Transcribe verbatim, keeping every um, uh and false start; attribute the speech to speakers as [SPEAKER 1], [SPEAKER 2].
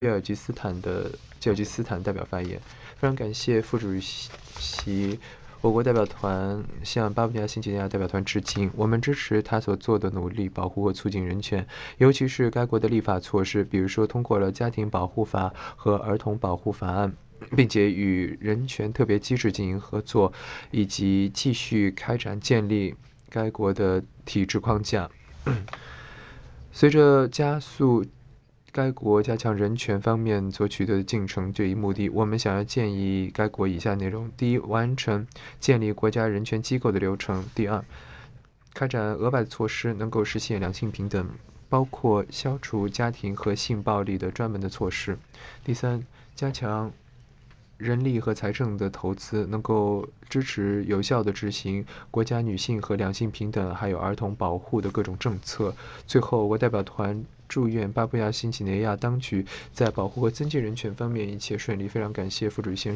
[SPEAKER 1] 吉尔吉斯坦的吉尔吉斯坦代表发言。非常感谢副主席，我国代表团向巴布亚新几内亚代表团致敬。我们支持他所做的努力，保护和促进人权，尤其是该国的立法措施，比如说通过了家庭保护法和儿童保护法案，并且与人权特别机制进行合作，以及继续开展建立该国的体制框架。随着加速该国加强人权方面所取得的进程这一目的，我们想要建议该国以下内容：第一，完成建立国家人权机构的流程；第二，开展额外的措施，能够实现两性平等，包括消除家庭和性暴力的专门的措施；第三，加强人力和财政的投资，能够支持有效的执行国家女性和两性平等还有儿童保护的各种政策。最后，我代表团祝愿巴布亚新几内亚当局在保护和增进人权方面一切顺利。非常感谢副主席先生。